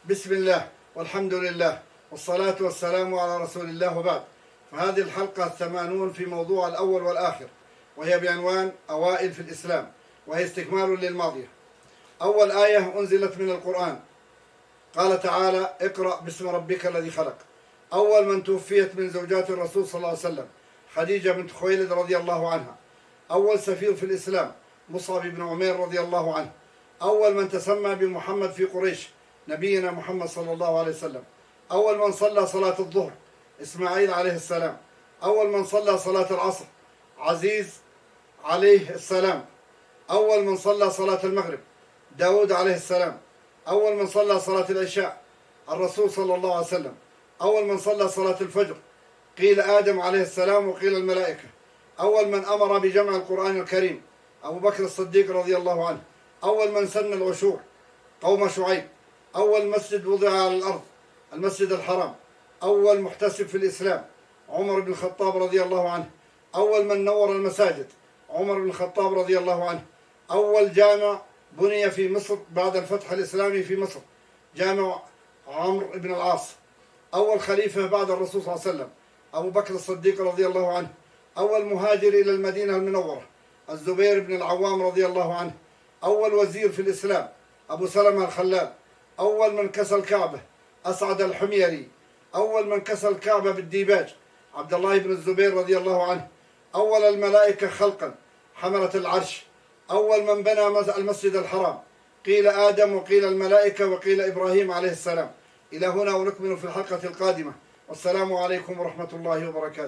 بسم الله والحمد لله والصلاة والسلام على رسول الله، وبعد. فهذه الحلقة 80 في موضوع الأول والآخر، وهي بعنوان أوائل في الإسلام، وهي استكمال للماضية. أول آية أنزلت من القرآن، قال تعالى: اقرأ باسم ربك الذي خلق. أول من توفيت من زوجات الرسول صلى الله عليه وسلم خديجة بنت خويلد رضي الله عنها. أول سفير في الإسلام مصعب بن عمير رضي الله عنه. أول من تسمى بمحمد في قريش نبينا محمد صلى الله عليه وسلم. أول من صلى صلاة الظهر إسماعيل عليه السلام. أول من صلى صلاة العصر عزيز عليه السلام. أول من صلى صلاة المغرب داود عليه السلام. أول من صلى صلاة العشاء الرسول صلى الله عليه وسلم. أول من صلى صلاة الفجر قيل آدم عليه السلام وقيل الملائكة. أول من أمر بجمع القرآن الكريم أبو بكر الصديق رضي الله عنه. أول من سن العشور قوم شعيب. أول مسجد وضع على الأرض المسجد الحرام. أول محتسب في الإسلام عمر بن الخطاب رضي الله عنه. أول من نور المساجد عمر بن الخطاب رضي الله عنه. أول جامع بني في مصر بعد الفتح الإسلامي في مصر جامع عمرو بن العاص. أول خليفة بعد الرسول صلى الله عليه وسلم أبو بكر الصديق رضي الله عنه. أول مهاجر إلى المدينة المنورة الزبير بن العوام رضي الله عنه. أول وزير في الإسلام أبو سلمة الخلال. أول من كسى الكعبة أسعد الحميري. أول من كسى الكعبة بالديباج عبد الله بن الزبير رضي الله عنه. أول الملائكة خلقا حملة العرش. أول من بنى المسجد الحرام قيل آدم وقيل الملائكة وقيل إبراهيم عليه السلام. إلى هنا ونكمل في الحلقة القادمة، والسلام عليكم ورحمة الله وبركاته.